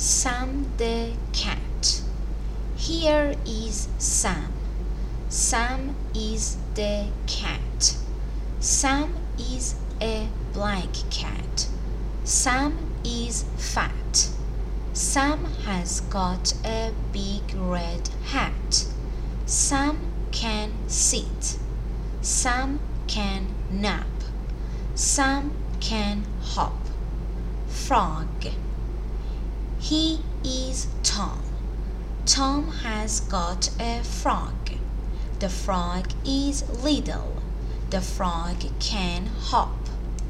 Sam the cat. Here is Sam. Sam is the cat. Sam is a black cat. Sam is fat. Sam has got a big red hat. Sam can sit. Sam can nap. Sam can hop. Frog. He is Tom. Tom has got a frog. The frog is little. The frog can hop.